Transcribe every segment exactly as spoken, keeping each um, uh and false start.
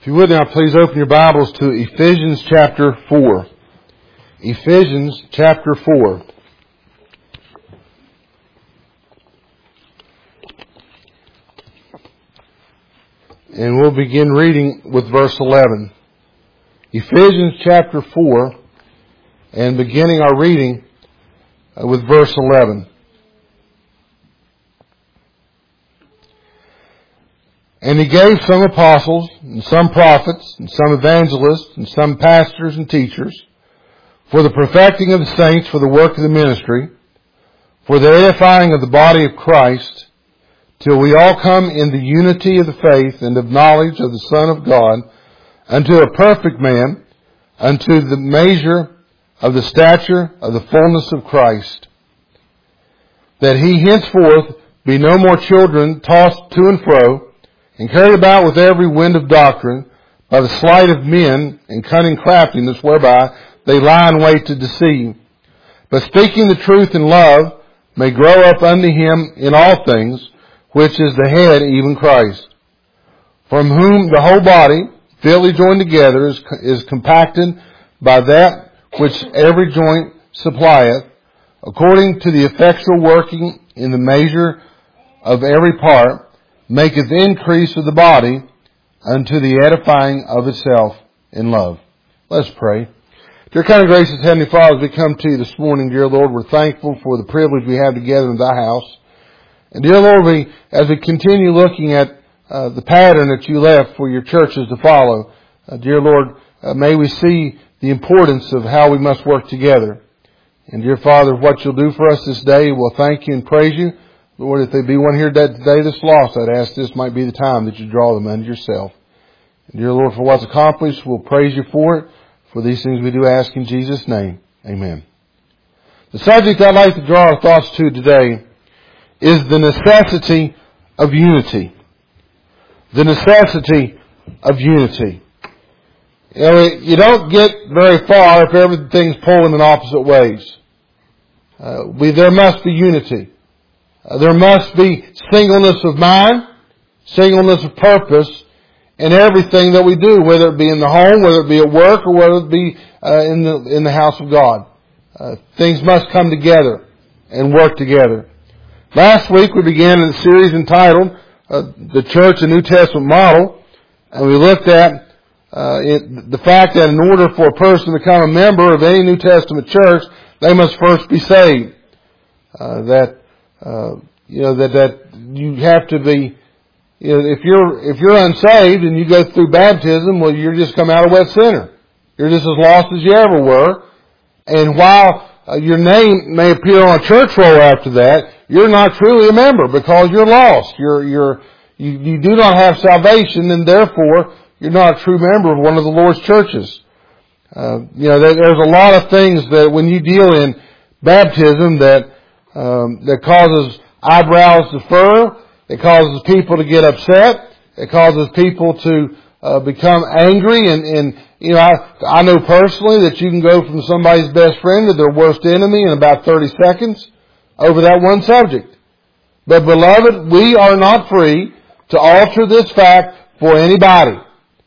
If you would now, please open your Bibles to Ephesians chapter four. Ephesians chapter four. And we'll begin reading with verse eleven. Ephesians chapter four, and beginning our reading with verse eleven. And he gave some apostles, and some prophets, and some evangelists, and some pastors and teachers, for the perfecting of the saints, for the work of the ministry, for the edifying of the body of Christ, till we all come in the unity of the faith and of knowledge of the Son of God, unto a perfect man, unto the measure of the stature of the fullness of Christ, that he henceforth be no more children tossed to and fro, and carried about with every wind of doctrine, by the sleight of men and cunning craftiness whereby they lie in wait to deceive. But speaking the truth in love, may grow up unto him in all things, which is the head, even Christ, from whom the whole body, fitly joined together, is, is compacted by that which every joint supplieth, according to the effectual working in the measure of every part, maketh increase of the body unto the edifying of itself in love. Let's pray. Dear kind and gracious Heavenly Father, as we come to you this morning, dear Lord, we're thankful for the privilege we have together in thy house. And dear Lord, we, as we continue looking at uh, the pattern that you left for your churches to follow, uh, dear Lord, uh, may we see the importance of how we must work together. And dear Father, what you'll do for us this day, we'll thank you and praise you. Lord, if there be one here today that's lost, I'd ask this might be the time that you draw them unto yourself. And dear Lord, for what's accomplished, we'll praise you for it. For these things we do ask in Jesus' name. Amen. The subject I'd like to draw our thoughts to today is the necessity of unity. The necessity of unity. You know, you don't get very far if everything's pulling in opposite ways. Uh, we, there must be unity. Uh, there must be singleness of mind, singleness of purpose in everything that we do, whether it be in the home, whether it be at work, or whether it be uh, in the in the house of God. Uh, things must come together and work together. Last week we began a series entitled uh, "The Church, a New Testament Model," and we looked at uh, it, the fact that in order for a person to become a member of any New Testament church, they must first be saved. Uh, that Uh, you know, that, that you have to be, you know, if you're, if you're unsaved and you go through baptism, well, you're just come out a wet sinner. You're just as lost as you ever were. And while uh, your name may appear on a church roll after that, you're not truly a member because you're lost. You're, you're, you, you do not have salvation, and therefore you're not a true member of one of the Lord's churches. Uh, you know, there, there's a lot of things that when you deal in baptism that Um, that causes eyebrows to furrow. It causes people to get upset. It causes people to uh, become angry. And, and you know, I, I know personally that you can go from somebody's best friend to their worst enemy in about thirty seconds over that one subject. But beloved, we are not free to alter this fact for anybody.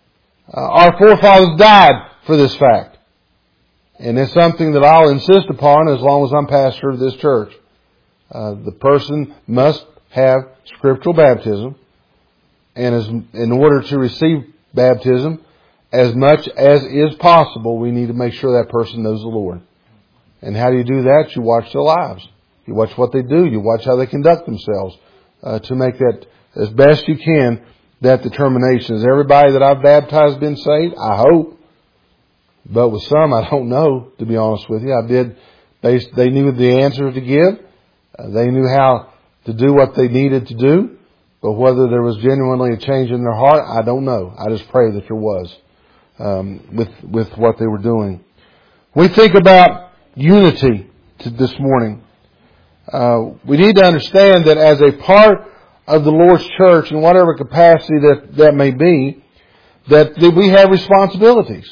Uh, our forefathers died for this fact. And it's something that I'll insist upon as long as I'm pastor of this church. Uh, the person must have scriptural baptism, and as, in order to receive baptism, as much as is possible, we need to make sure that person knows the Lord. And how do you do that? You watch their lives. You watch what they do. You watch how they conduct themselves uh, to make that as best you can, that determination. Has everybody that I've baptized been saved? I hope. But with some, I don't know, to be honest with you. I did. They, they knew the answer to give. They knew how to do what they needed to do, but whether there was genuinely a change in their heart, I don't know. I just pray that there was um, with with what they were doing. We think about unity to this morning. Uh, we need to understand that as a part of the Lord's church, in whatever capacity that that may be, that, that we have responsibilities.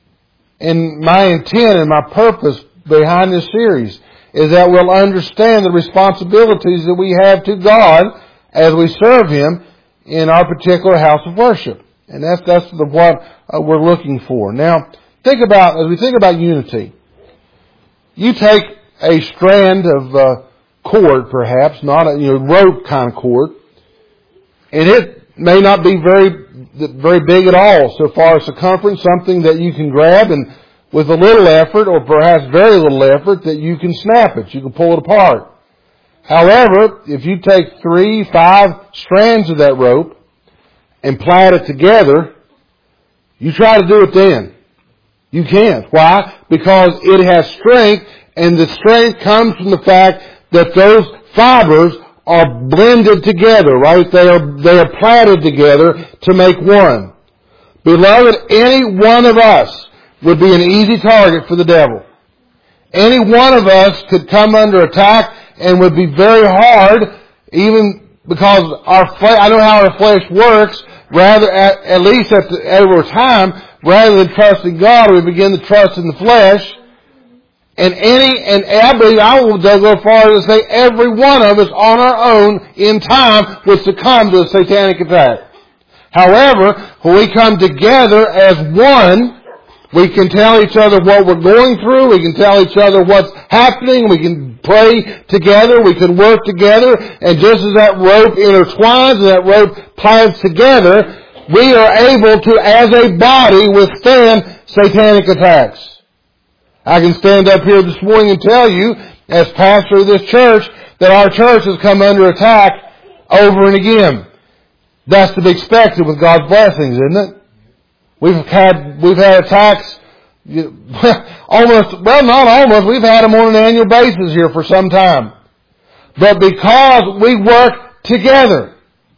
And my intent and my purpose behind this series is that we'll understand the responsibilities that we have to God as we serve Him in our particular house of worship. And that's, that's the, what uh, we're looking for. Now, think about, as we think about unity, you take a strand of uh, cord, perhaps, not a you know, rope kind of cord, and it may not be very, very big at all so far as circumference, something that you can grab and with a little effort, or perhaps very little effort, that you can snap it, you can pull it apart. However, if you take three, five strands of that rope and plait it together, you try to do it then. You can't. Why? Because it has strength, and the strength comes from the fact that those fibers are blended together, right? They are, they are plaited together to make one. Beloved, any one of us would be an easy target for the devil. Any one of us could come under attack and would be very hard, even because our flesh, I know how our flesh works, rather, at, at least at the, over time, rather than trusting God, we begin to trust in the flesh. And any, and I believe I will go far as to say every one of us on our own in time would succumb to a satanic attack. However, when we come together as one, we can tell each other what we're going through. We can tell each other what's happening. We can pray together. We can work together. And just as that rope intertwines and that rope plies together, we are able to, as a body, withstand satanic attacks. I can stand up here this morning and tell you, as pastor of this church, that our church has come under attack over and again. That's to be expected with God's blessings, isn't it? We've had, we've had attacks, almost, well not almost, we've had them on an annual basis here for some time. But because we work together,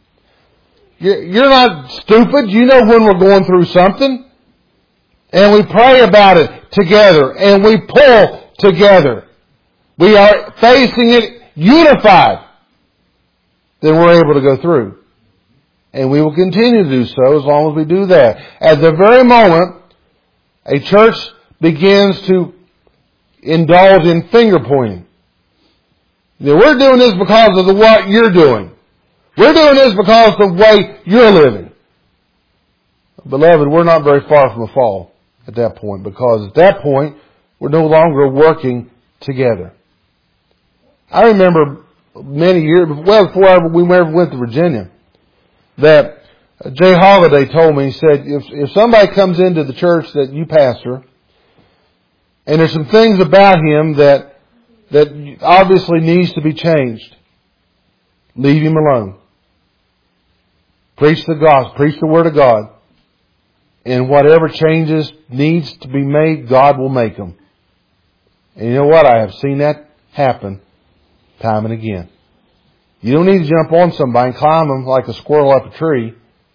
you're not stupid, you know when we're going through something. And we pray about it together, and we pull together. We are facing it unified. Then we're able to go through. And we will continue to do so as long as we do that. At the very moment a church begins to indulge in finger pointing. Now, we're doing this because of the what you're doing. We're doing this because of the way you're living. Beloved, we're not very far from a fall at that point, because at that point we're no longer working together. I remember many years, well before we ever went to Virginia, that Jay Holiday told me, he said, if, if somebody comes into the church that you pastor, and there's some things about him that, that obviously needs to be changed, leave him alone. Preach the gospel, preach the word of God, and whatever changes needs to be made, God will make them. And you know what? I have seen that happen time and again. You don't need to jump on somebody and climb them like a squirrel up a tree.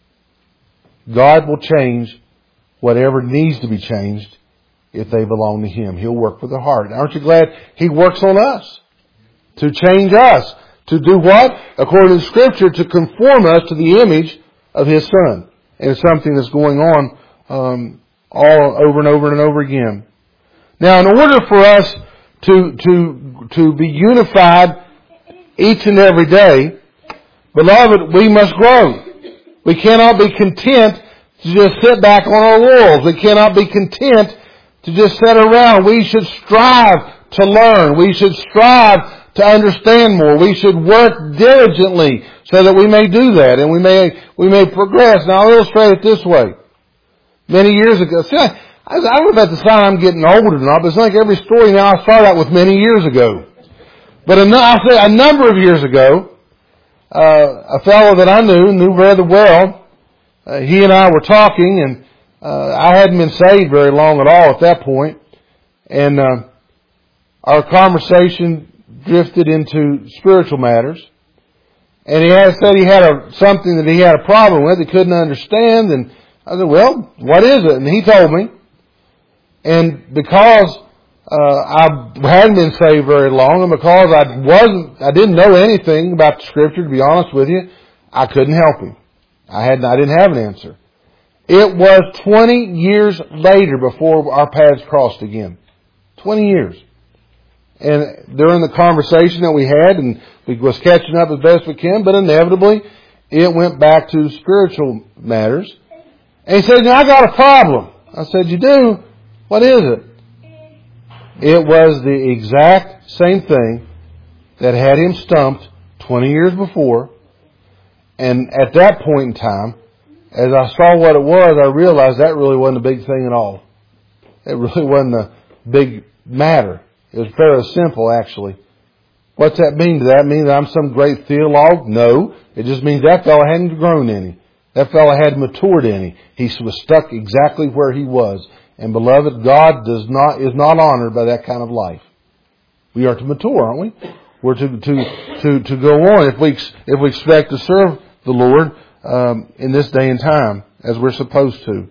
God will change whatever needs to be changed if they belong to Him. He'll work with their heart. Aren't you glad He works on us? To change us. To do what? According to Scripture, to conform us to the image of His Son. And it's something that's going on um, all over and over and over again. Now, in order for us to to to be unified each and every day, beloved, we must grow. We cannot be content to just sit back on our laurels. We cannot be content to just sit around. We should strive to learn. We should strive to understand more. We should work diligently so that we may do that and we may we may progress. Now, I'll illustrate it this way. Many years ago, see, I, I don't know if that's a sign I'm getting old or not, but it's like every story now I start out with many years ago. But a, I'll say a number of years ago, uh, a fellow that I knew, knew rather well, uh, he and I were talking, and uh, I hadn't been saved very long at all at that point, and uh, our conversation drifted into spiritual matters. And he had said he had a, something that he had a problem with, he couldn't understand, and I said, well, what is it? And he told me. And because uh, I hadn't been saved very long, and because I wasn't, I didn't know anything about the Scripture, to be honest with you, I couldn't help him. I had, I didn't have an answer. It was twenty years later before our paths crossed again. Twenty years. And during the conversation that we had, and we was catching up as best we can, but inevitably it went back to spiritual matters. And he said, now I got a problem. I said, you do? What is it? It was the exact same thing that had him stumped twenty years before. And at that point in time, as I saw what it was, I realized that really wasn't a big thing at all. It really wasn't a big matter. It was fairly simple, actually. What's that mean? Does that mean that I'm some great theologue? No. It just means that fellow hadn't grown any. That fellow hadn't matured any. He was stuck exactly where he was. And beloved, God does not is not honored by that kind of life. We are to mature, aren't we? We're to to to to go on if we if we expect to serve the Lord um, in this day and time as we're supposed to.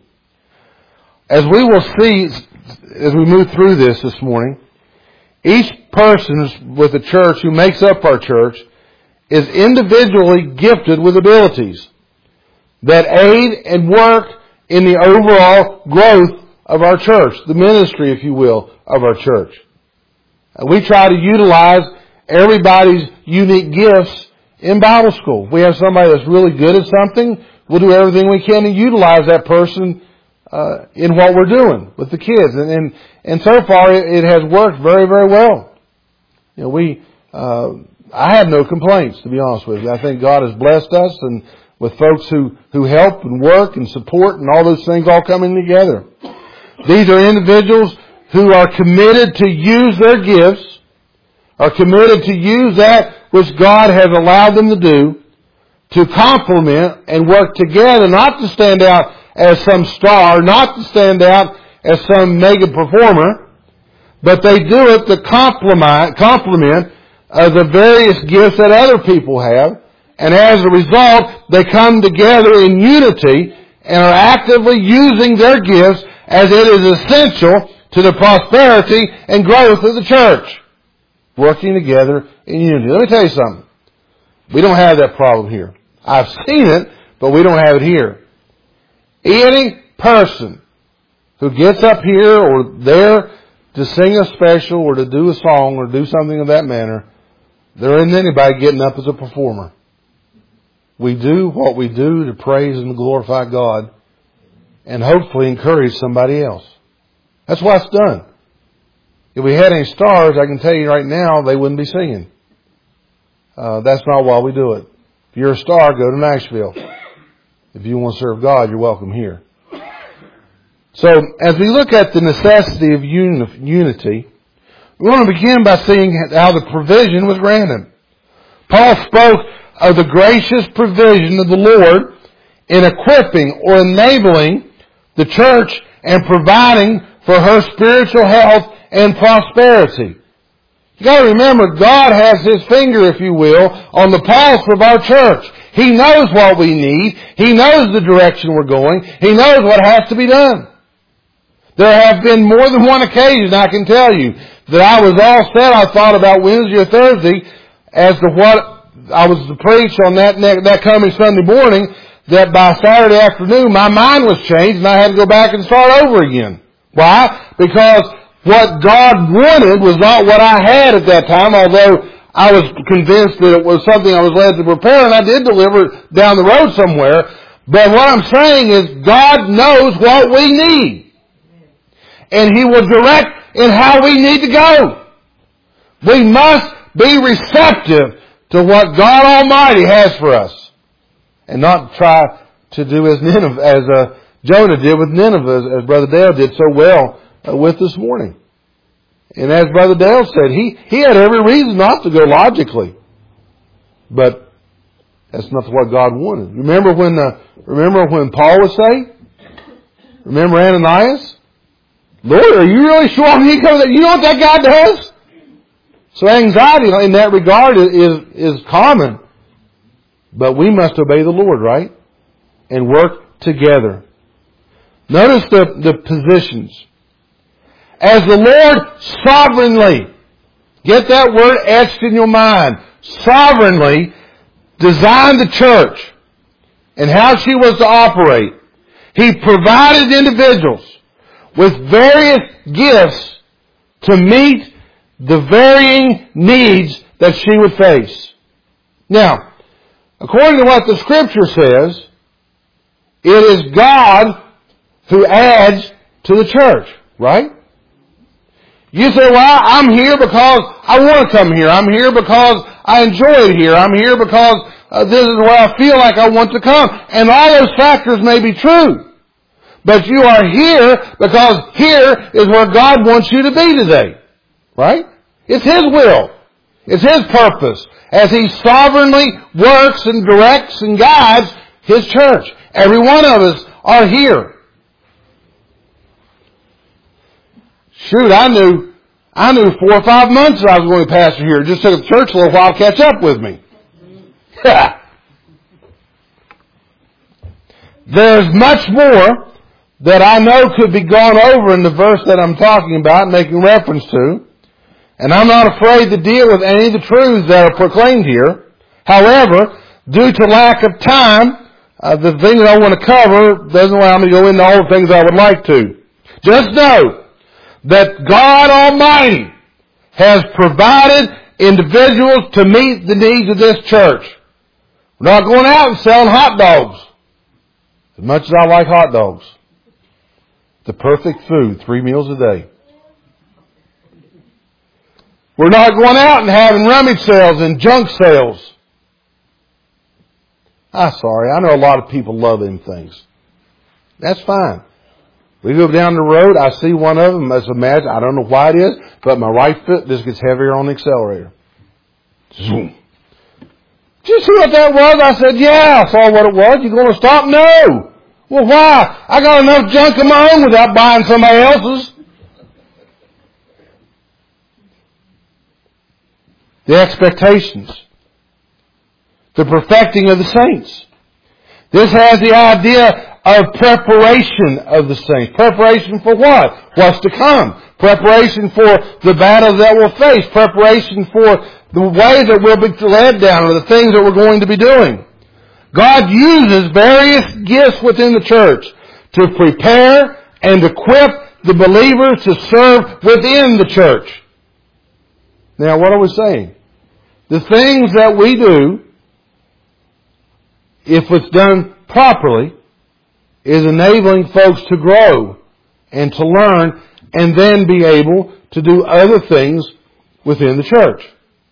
As we will see as we move through this this morning, each person with the church who makes up our church is individually gifted with abilities that aid and work in the overall growth of our church, the ministry, if you will, of our church. We try to utilize everybody's unique gifts in Bible school. If we have somebody that's really good at something, we'll do everything we can to utilize that person uh, in what we're doing with the kids. And and, and so far, it, it has worked very, very well. You know, we uh, I have no complaints, to be honest with you. I think God has blessed us and with folks who, who help and work and support and all those things all coming together. These are individuals who are committed to use their gifts, are committed to use that which God has allowed them to do, to complement and work together, not to stand out as some star, not to stand out as some mega performer, but they do it to complement, complement uh, the various gifts that other people have. And as a result, they come together in unity and are actively using their gifts as it is essential to the prosperity and growth of the church. Working together in unity. Let me tell you something. We don't have that problem here. I've seen it, but we don't have it here. Any person who gets up here or there to sing a special or to do a song or do something of that manner, there isn't anybody getting up as a performer. We do what we do to praise and glorify God and hopefully encourage somebody else. That's why it's done. If we had any stars, I can tell you right now, they wouldn't be singing. Uh, that's not why we do it. If you're a star, go to Nashville. If you want to serve God, you're welcome here. So, as we look at the necessity of uni- unity, we want to begin by seeing how the provision was granted. Paul spoke of the gracious provision of the Lord in equipping or enabling the church and providing for her spiritual health and prosperity. You got to remember, God has His finger, if you will, on the pulse of our church. He knows what we need. He knows the direction we're going. He knows what has to be done. There have been more than one occasion, I can tell you, that I was all set. I thought about Wednesday or Thursday as to what I was to preach on that that coming Sunday morning, that by Saturday afternoon my mind was changed and I had to go back and start over again. Why? Because what God wanted was not what I had at that time, although I was convinced that it was something I was led to prepare, and I did deliver it down the road somewhere. But what I'm saying is God knows what we need. And He will direct in how we need to go. We must be receptive to what God Almighty has for us. And not try to do as Nineveh, as uh, Jonah did with Nineveh, as, as Brother Dale did so well uh, with this morning. And as Brother Dale said, he, he had every reason not to go logically. But that's not what God wanted. Remember when uh, remember when Paul was saved? Remember Ananias? Lord, are you really sure I'm he comes? You know what that guy does? So anxiety in that regard is, is, is common. But we must obey the Lord, right? And work together. Notice the, the positions. As the Lord sovereignly, get that word etched in your mind, sovereignly designed the church and how she was to operate. He provided individuals with various gifts to meet the varying needs that she would face. Now, according to what the Scripture says, it is God who adds to the church, right? You say, well, I'm here because I want to come here. I'm here because I enjoy it here. I'm here because uh, this is where I feel like I want to come. And all those factors may be true. But you are here because here is where God wants you to be today. Right? It's His will. It's His purpose as He sovereignly works and directs and guides His church. Every one of us are here. Shoot, I knew, I knew four or five months that I was going to be pastor here. It just took the church a little while to catch up with me. There's much more that I know could be gone over in the verse that I'm talking about, making reference to. And I'm not afraid to deal with any of the truths that are proclaimed here. However, due to lack of time, uh, the things I want to cover doesn't allow me to go into all the things I would like to. Just know that God Almighty has provided individuals to meet the needs of this church. We're not going out and selling hot dogs. As much as I like hot dogs. The perfect food, three meals a day. We're not going out and having rummage sales and junk sales. I'm sorry, I know a lot of people love them things. That's fine. We go down the road, I see one of them, as imagine, I don't know why it is, but my right foot just gets heavier on the accelerator. Zoom. Did you see what that was? I said, yeah, I saw what it was. You going to stop? No. Well, why? I got enough junk of my own without buying somebody else's. The expectations. The perfecting of the saints. This has the idea of preparation of the saints. Preparation for what? What's to come. Preparation for the battles that we'll face. Preparation for the way that we'll be led down or the things that we're going to be doing. God uses various gifts within the church to prepare and equip the believers to serve within the church. Now, what are we saying? The things that we do, if it's done properly, is enabling folks to grow and to learn and then be able to do other things within the church.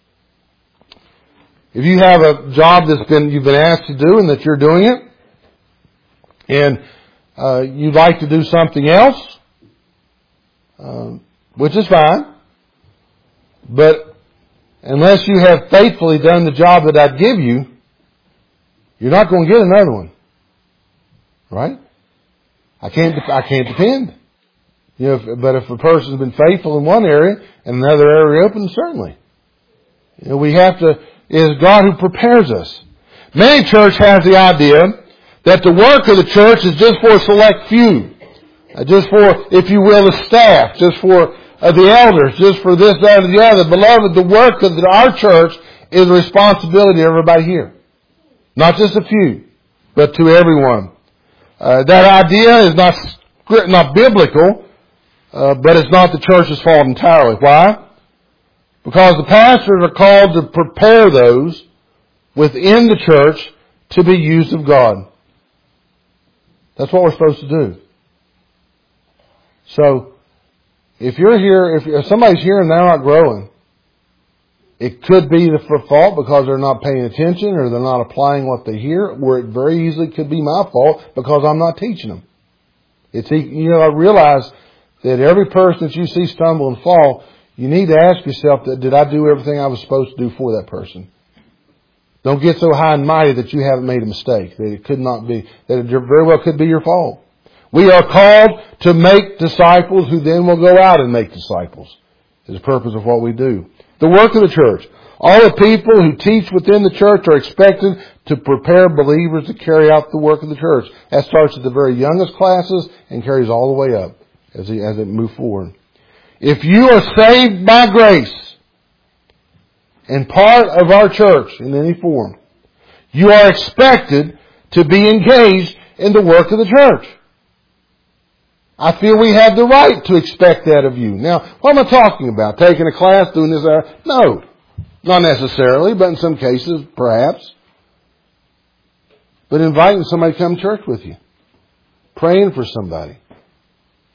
If you have a job that's been you've been asked to do and that you're doing it, and uh, you'd like to do something else, um, which is fine, but unless you have faithfully done the job that I'd give you, you're not going to get another one. Right? I can't, I can't depend. You know, if, but if a person's been faithful in one area and another area open, certainly. You know, we have to, it is God who prepares us. Many church has the idea that the work of the church is just for a select few. Uh, just for, if you will, the staff. Just for uh, the elders. Just for this, that, and the other. Beloved, the work of the, our church is the responsibility of everybody here. Not just a few, but to everyone. Uh, that idea is not not biblical, uh, but it's not the church's fault entirely. Why? Because the pastors are called to prepare those within the church to be used of God. That's what we're supposed to do. So, if you're here, if, if somebody's here and they're not growing, it could be the fault because they're not paying attention or they're not applying what they hear, or it very easily could be my fault because I'm not teaching them. It's, you know, I realize that every person that you see stumble and fall, you need to ask yourself, that did I do everything I was supposed to do for that person? Don't get so high and mighty that you haven't made a mistake, that it could not be, that it very well could be your fault. We are called to make disciples who then will go out and make disciples. Is the purpose of what we do. The work of the church. All the people who teach within the church are expected to prepare believers to carry out the work of the church. That starts at the very youngest classes and carries all the way up as it, as it moves forward. If you are saved by grace and part of our church in any form, you are expected to be engaged in the work of the church. I feel we have the right to expect that of you. Now, what am I talking about? Taking a class, doing this? Uh, no, not necessarily, but in some cases, perhaps. But inviting somebody to come to church with you. Praying for somebody.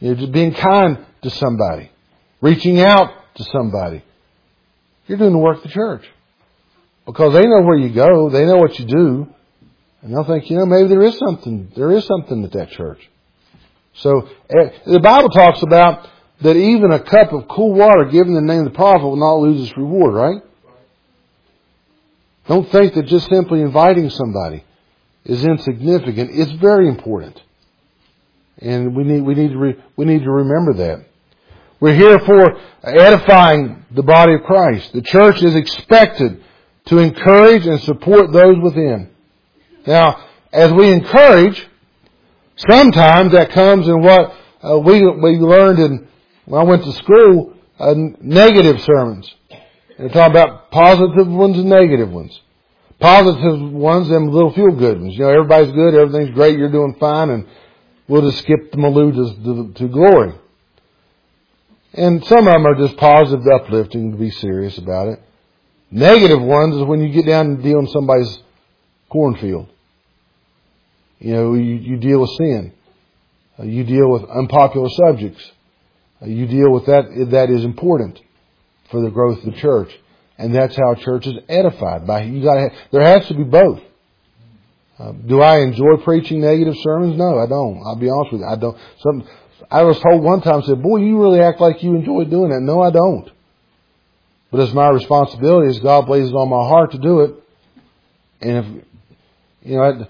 You know, just being kind to somebody. Reaching out to somebody. You're doing the work of the church. Because they know where you go. They know what you do. And they'll think, you know, maybe there is something, there is something at that church. So, the Bible talks about that even a cup of cool water given in the name of the prophet will not lose its reward, right? Don't think that just simply inviting somebody is insignificant. It's very important. And we need, we need to, re, we need to remember that. We're here for edifying the body of Christ. The church is expected to encourage and support those within. Now, as we encourage, sometimes that comes in what uh, we we learned in when I went to school, uh, negative sermons. They're talking about positive ones and negative ones. Positive ones, them little feel good ones. You know, everybody's good, everything's great, you're doing fine, and we'll just skip the Maloo to, to, to glory. And some of them are just positive, uplifting, to be serious about it. Negative ones is when you get down and deal in somebody's cornfield. You know, you, you deal with sin. Uh, you deal with unpopular subjects. Uh, you deal with that that is important for the growth of the church. And that's how a church is edified. By you got there has to be both. Uh, do I enjoy preaching negative sermons? No, I don't. I'll be honest with you. I don't. Some, I was told one time, I said, boy, you really act like you enjoy doing that. No, I don't. But it's my responsibility as God places it on my heart to do it. And if, you know,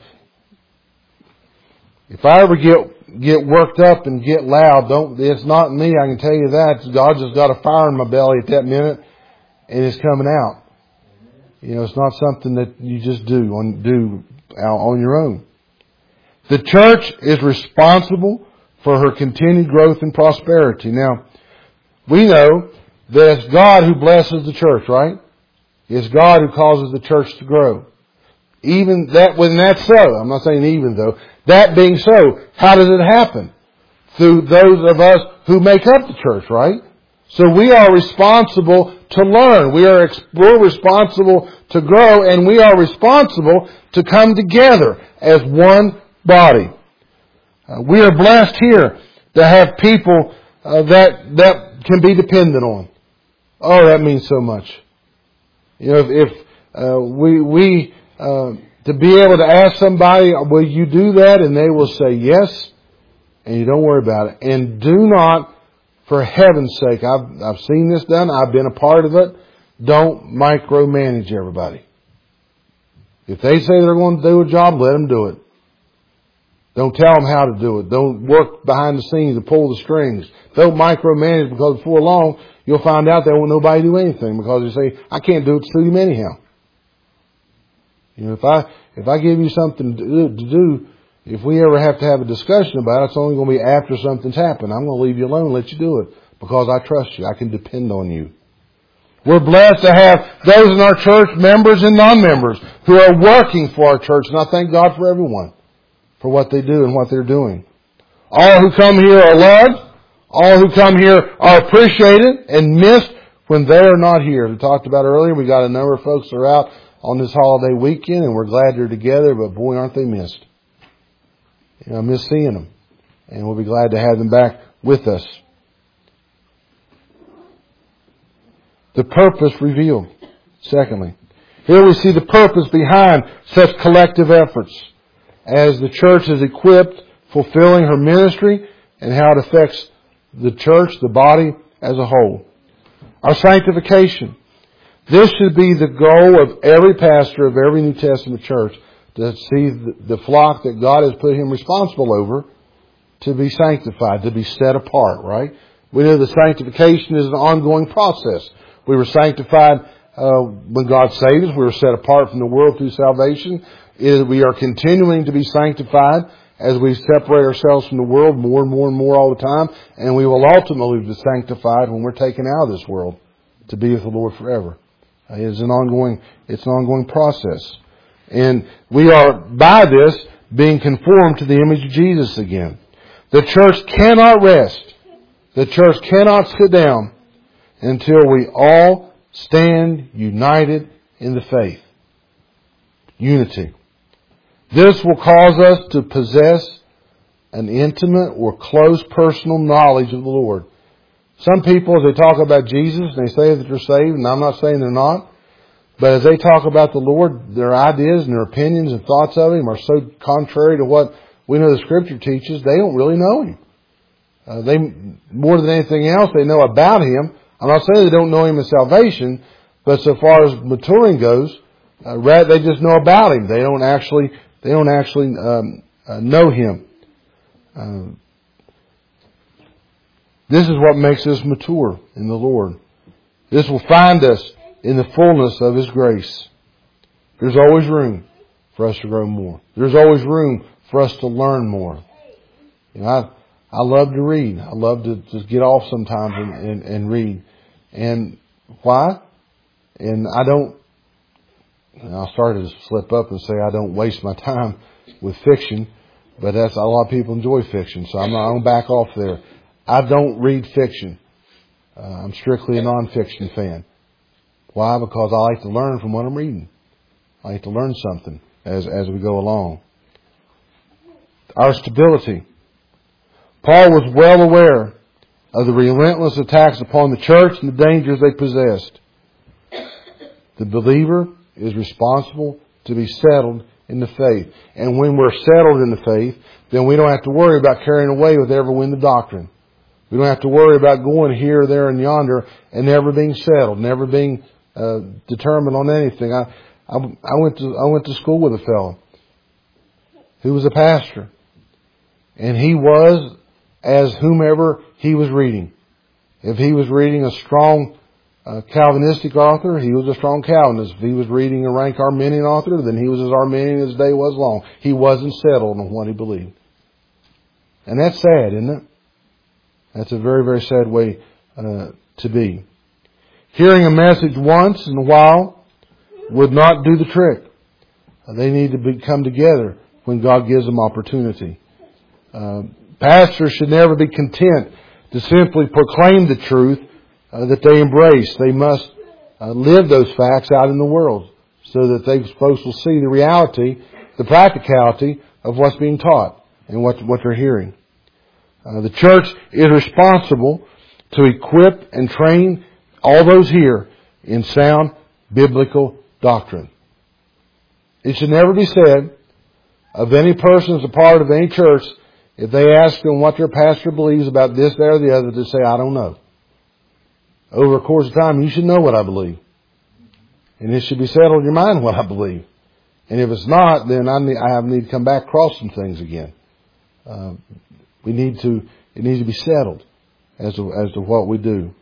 if I ever get, get worked up and get loud, don't, it's not me, I can tell you that. God just got a fire in my belly at that minute and it's coming out. You know, it's not something that you just do on, do out on your own. The church is responsible for her continued growth and prosperity. Now, we know that it's God who blesses the church, right? It's God who causes the church to grow. Even that, when that's so, I'm not saying even though, that being so, how does it happen? Through those of us who make up the church, right? So we are responsible to learn. We are we're responsible to grow, and we are responsible to come together as one body. Uh, we are blessed here to have people uh, that that can be dependent on. Oh, that means so much. You know, if, if uh, we we uh, to be able to ask somebody, will you do that? And they will say yes, and you don't worry about it. And do not, for heaven's sake, I've I've seen this done. I've been a part of it. Don't micromanage everybody. If they say they're going to do a job, let them do it. Don't tell them how to do it. Don't work behind the scenes and pull the strings. Don't micromanage, because before long, you'll find out they won't nobody do anything because you say, I can't do it to suit him anyhow. You know, if I, if I give you something to do, to do, if we ever have to have a discussion about it, it's only going to be after something's happened. I'm going to leave you alone and let you do it because I trust you. I can depend on you. We're blessed to have those in our church, members and non-members, who are working for our church. And I thank God for everyone, for what they do and what they're doing. All who come here are loved. All who come here are appreciated and missed when they are not here. We talked about earlier, we got a number of folks that are out on this holiday weekend, and we're glad they're together, but boy, aren't they missed. You know, I miss seeing them. And we'll be glad to have them back with us. The purpose revealed. Secondly, here we see the purpose behind such collective efforts as the church is equipped, fulfilling her ministry, and how it affects the church, the body as a whole. Our sanctification. This should be the goal of every pastor of every New Testament church, to see the flock that God has put him responsible over to be sanctified, to be set apart, right? We know the sanctification is an ongoing process. We were sanctified uh, when God saved us. We were set apart from the world through salvation. We are continuing to be sanctified as we separate ourselves from the world more and more and more all the time. And we will ultimately be sanctified when we're taken out of this world to be with the Lord forever. Uh, it's an ongoing, it's an ongoing process. And we are, by this, being conformed to the image of Jesus again. The church cannot rest. The church cannot sit down until we all stand united in the faith. Unity. This will cause us to possess an intimate or close personal knowledge of the Lord. Some people, as they talk about Jesus, they say that they're saved, and I'm not saying they're not, but as they talk about the Lord, their ideas and their opinions and thoughts of Him are so contrary to what we know the Scripture teaches, they don't really know Him. Uh, they, more than anything else, they know about Him. I'm not saying they don't know Him in salvation, but so far as maturing goes, uh, rather they just know about Him. They don't actually, they don't actually um, uh, know Him. Uh, this is what makes us mature in the Lord. This will find us in the fullness of His grace. There's always room for us to grow more. There's always room for us to learn more. You know, I, I love to read. I love to just get off sometimes and, and, and read. And why? And I don't, I'll start to slip up and say I don't waste my time with fiction, but that's, a lot of people enjoy fiction, so I'm not going to back off there. I don't read fiction. Uh, I'm strictly a non-fiction fan. Why? Because I like to learn from what I'm reading. I like to learn something as, as we go along. Our stability. Paul was well aware of the relentless attacks upon the church and the dangers they possessed. The believer is responsible to be settled in the faith. And when we're settled in the faith, then we don't have to worry about carrying away with every wind of doctrine. We don't have to worry about going here, there, and yonder and never being settled, never being uh, determined on anything. I, I, I went to I went to school with a fellow who was a pastor, and he was as whomever he was reading. If he was reading a strong uh, Calvinistic author, he was a strong Calvinist. If he was reading a rank Arminian author, then he was as Arminian as the day was long. He wasn't settled on what he believed. And that's sad, isn't it? That's a very, very sad way uh, to be. Hearing a message once in a while would not do the trick. Uh, they need to be, come together when God gives them opportunity. Uh, pastors should never be content to simply proclaim the truth uh, that they embrace. They must uh, live those facts out in the world so that they folks will see the reality, the practicality of what's being taught and what, what they're hearing. Uh, the church is responsible to equip and train all those here in sound biblical doctrine. It should never be said of any person as a part of any church, if they ask them what their pastor believes about this, that, or the other, to say, I don't know. Over a course of time, you should know what I believe. And it should be settled in your mind what I believe. And if it's not, then I need, I need to come back across some things again. Uh, We need to, it needs to be settled as to, as to what we do.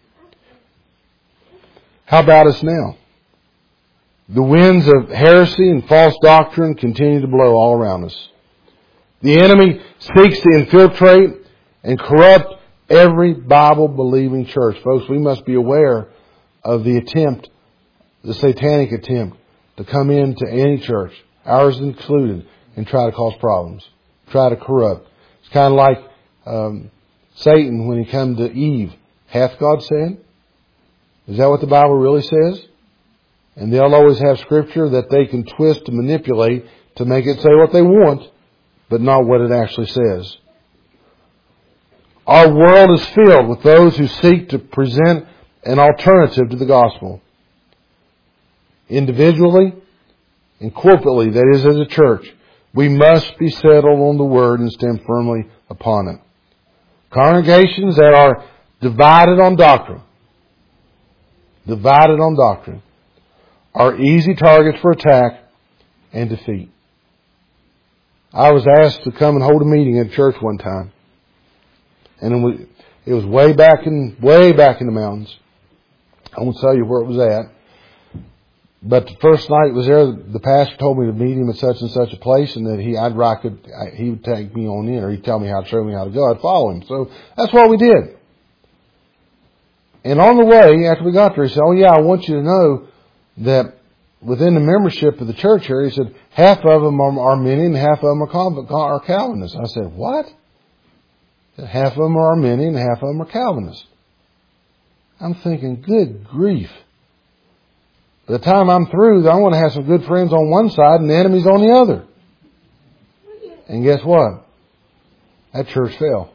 How about us now? The winds of heresy and false doctrine continue to blow all around us. The enemy seeks to infiltrate and corrupt every Bible-believing church. Folks, we must be aware of the attempt, the satanic attempt, to come into any church, ours included, and try to cause problems, try to corrupt. It's kind of like Um, Satan when he came to Eve. Hath God said? Is that what the Bible really says? And they'll always have scripture that they can twist and manipulate to make it say what they want, but not what it actually says. Our world is filled with those who seek to present an alternative to the gospel. Individually and corporately, that is as a church, we must be settled on the Word and stand firmly upon it. Congregations that are divided on doctrine, divided on doctrine, are easy targets for attack and defeat. I was asked to come and hold a meeting at church one time. And it was, it was way back in, way back in the mountains. I won't tell you where it was at. But the first night it was there, the pastor told me to meet him at such and such a place, and that he, I'd rock it, he would take me on in, or he'd tell me how to show me how to go. I'd follow him. So that's what we did. And on the way, after we got there, he said, "Oh yeah, I want you to know that within the membership of the church here," he said, "half of them are Arminian, half of them are Calvinists." I said, "What?" Half of them are Arminian, half of them are Calvinists. I'm thinking, good grief. By the time I'm through, I want to have some good friends on one side and the enemies on the other. And guess what? that church fell.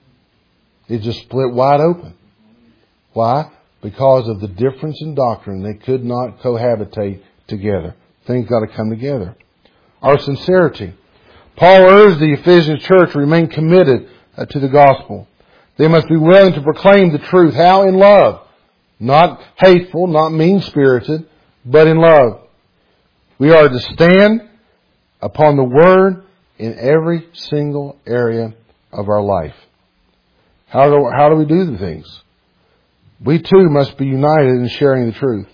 It just split wide open. Why? Because of the difference in doctrine. They could not cohabitate together. Things got to come together. Our sincerity. Paul urged the Ephesian church to remain committed uh, to the gospel. They must be willing to proclaim the truth. How? In love. Not hateful, not mean-spirited, but in love. We are to stand upon the Word in every single area of our life. How do, how do we do the things? We too must be united in sharing the truth.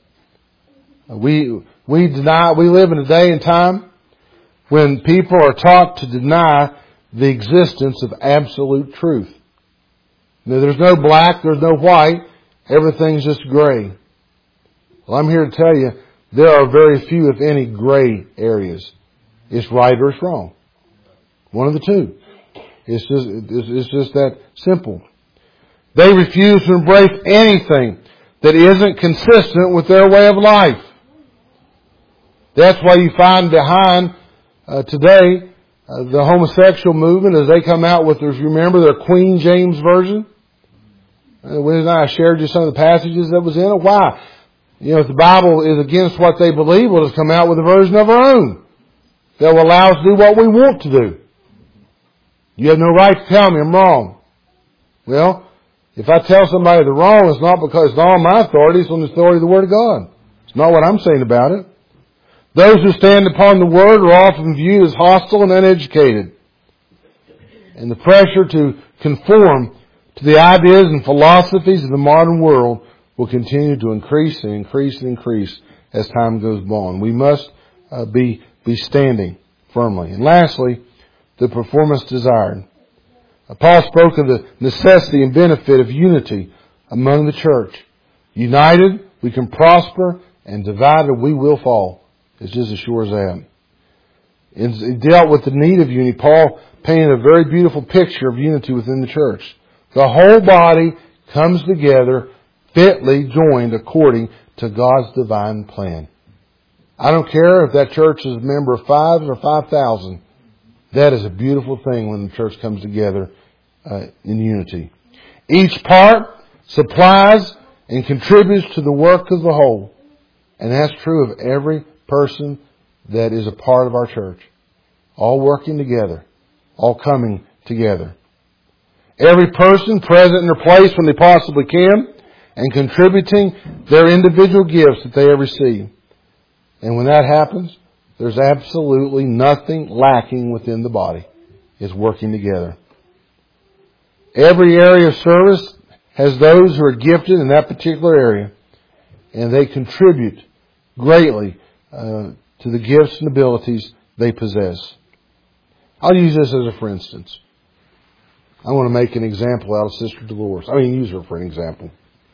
We, we deny, we live in a day and time when people are taught to deny the existence of absolute truth. Now, there's no black, there's no white, everything's just gray. Well, I'm here to tell you, there are very few, if any, gray areas. It's right or it's wrong. One of the two. It's just, it's just that simple. They refuse to embrace anything that isn't consistent with their way of life. That's why you find behind uh, today uh, the homosexual movement as they come out with, if you remember, their Queen James Version. Uh, when I shared you some of the passages that was in it. Why? You know, if the Bible is against what they believe, we'll just come out with a version of our own that will allow us to do what we want to do. You have no right to tell me I'm wrong. Well, if I tell somebody they're wrong, it's not because it's not on my authority, it's on the authority of the Word of God. It's not what I'm saying about it. Those who stand upon the Word are often viewed as hostile and uneducated. And the pressure to conform to the ideas and philosophies of the modern world will continue to increase and increase and increase as time goes on. We must uh, be, be standing firmly. And lastly, the performance desired. Uh, Paul spoke of the necessity and benefit of unity among the church. United, we can prosper, and divided, we will fall. It's just as sure as that. He dealt with the need of unity. Paul painted a very beautiful picture of unity within the church. The whole body comes together, fitly joined according to God's divine plan. I don't care if that church is a member of five or five thousand. That is a beautiful thing when the church comes together uh, in unity. Each part supplies and contributes to the work of the whole. And that's true of every person that is a part of our church. All working together. All coming together. Every person present in their place when they possibly can and contributing their individual gifts that they have received. And when that happens, there's absolutely nothing lacking within the body. It's working together. Every area of service has those who are gifted in that particular area, and they contribute greatly uh, to the gifts and abilities they possess. I'll use this as a for instance. I want to make an example out of Sister Dolores. I mean, use her for an example.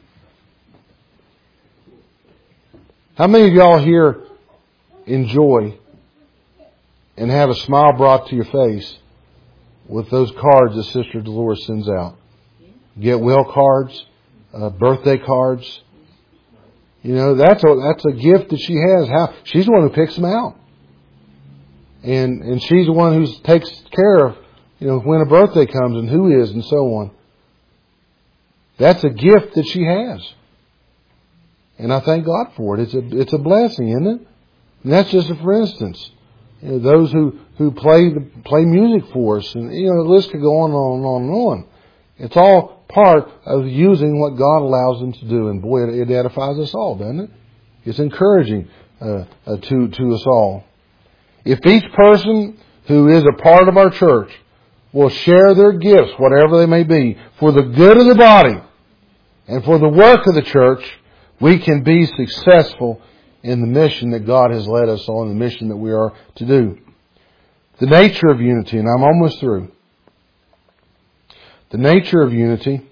How many of y'all here enjoy and have a smile brought to your face with those cards that Sister Dolores sends out? Get well cards, uh, birthday cards. You know, that's a, that's a gift that she has. How she's the one who picks them out. And, and she's the one who takes care of, you know, when a birthday comes and who is and so on. That's a gift that she has. And I thank God for it. It's a, it's a blessing, isn't it? And that's just a for instance. You know, those who, who play the, play music for us. And, you know, the list could go on and on and on and on. It's all part of using what God allows them to do. And boy, it, it edifies us all, doesn't it? It's encouraging uh, uh, to, to us all. If each person who is a part of our church will share their gifts, whatever they may be, for the good of the body and for the work of the church, we can be successful in the mission that God has led us on, the mission that we are to do. The nature of unity, and I'm almost through. The nature of unity,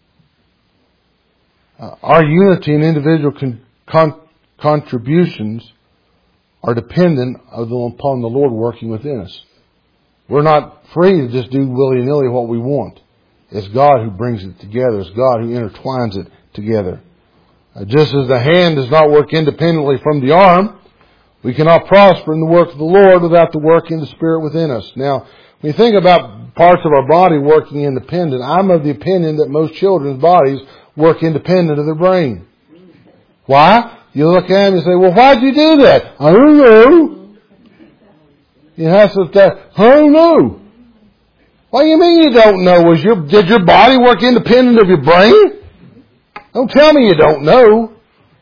uh, our unity and individual con- con- contributions are dependent upon the Lord working within us. We're not free to just do willy-nilly what we want. It's God who brings it together. It's God who intertwines it together. Uh, just as the hand does not work independently from the arm, we cannot prosper in the work of the Lord without the work in the Spirit within us. Now, when you think about parts of our body working independent. I'm of the opinion that most children's bodies work independent of their brain. Why? You look at them and say, well, why'd you do that? I don't know. You have to say, I don't know. What do you mean you don't know? Was your, did your body work independent of your brain? Don't tell me you don't know.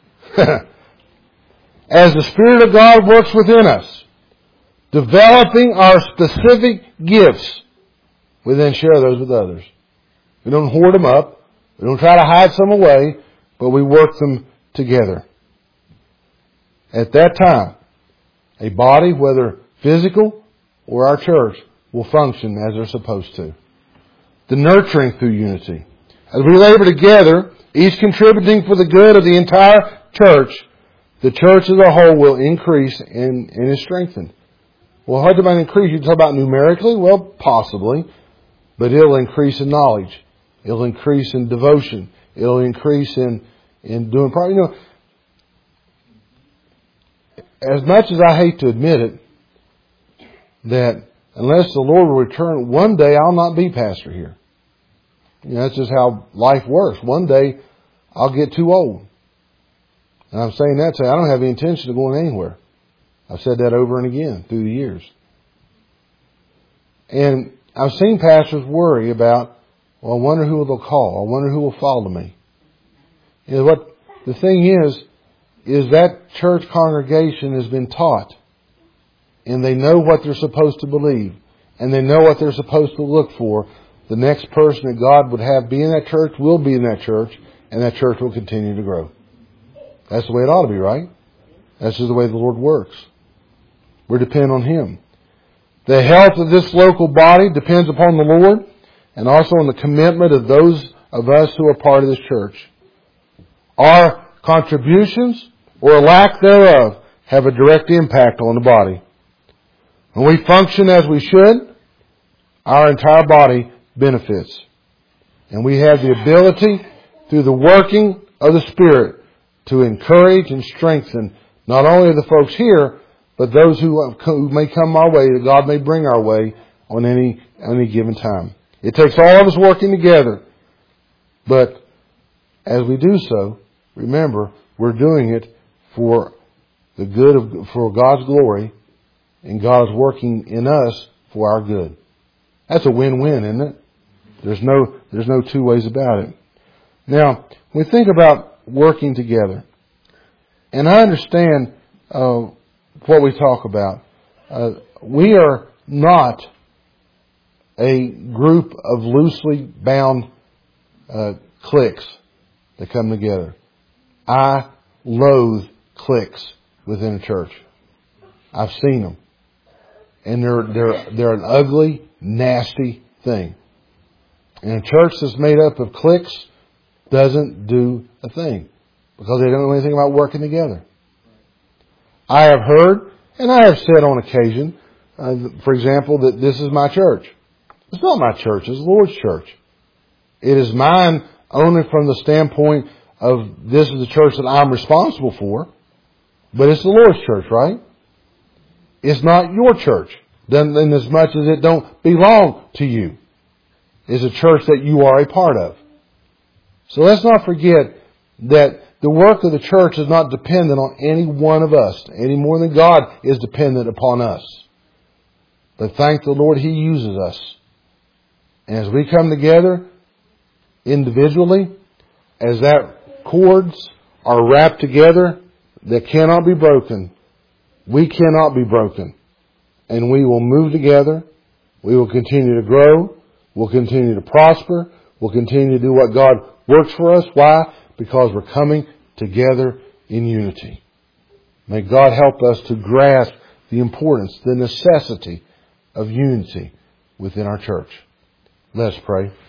As the Spirit of God works within us, developing our specific gifts, we then share those with others. We don't hoard them up. We don't try to hide some away, but we work them together. At that time, a body, whether physical or our church, will function as they're supposed to. The nurturing through unity. As we labor together, each contributing for the good of the entire church, the church as a whole will increase and, and is strengthened. Well, how do I increase? You talk about numerically? Well, possibly. But it'll increase in knowledge. It'll increase in devotion. It'll increase in, in doing proper. You know, as much as I hate to admit it, that unless the Lord will return, one day I'll not be pastor here. You know, that's just how life works. One day I'll get too old. And I'm saying that to say I don't have any intention of going anywhere. I've said that over and again through the years. And I've seen pastors worry about, well, I wonder who they'll call. I wonder who will follow me. You know, what the thing is, is that church congregation has been taught. And they know what they're supposed to believe. And they know what they're supposed to look for. The next person that God would have be in that church will be in that church. And that church will continue to grow. That's the way it ought to be, right? That's just the way the Lord works. We're dependent on Him. The health of this local body depends upon the Lord and also on the commitment of those of us who are part of this church. Our contributions or lack thereof have a direct impact on the body. When we function as we should, our entire body benefits. And we have the ability, through the working of the Spirit, to encourage and strengthen not only the folks here, but those who, who may come our way, that God may bring our way on any, any given time. It takes all of us working together. But as we do so, remember, we're doing it for the good of, for God's glory, and God is working in us for our good. That's a win-win, isn't it? There's no, there's no two ways about it. Now, when we think about working together, and I understand uh, what we talk about. Uh, we are not a group of loosely bound uh, cliques that come together. I loathe cliques within a church. I've seen them, and they're they're they're an ugly, nasty thing. And a church that's made up of cliques doesn't do a thing because they don't know anything about working together. I have heard, and I have said on occasion, uh, for example, that this is my church. It's not my church. It's the Lord's church. It is mine only from the standpoint of this is the church that I'm responsible for, but it's the Lord's church, right? It's not your church, in as much as it don't belong to you. It's a church that you are a part of. So let's not forget that the work of the church is not dependent on any one of us, any more than God is dependent upon us. But thank the Lord He uses us. And as we come together individually, as that cords are wrapped together that cannot be broken, we cannot be broken. And we will move together. We will continue to grow. We'll continue to prosper. We'll continue to do what God works for us. Why? Because we're coming together in unity. May God help us to grasp the importance, the necessity of unity within our church. Let's pray.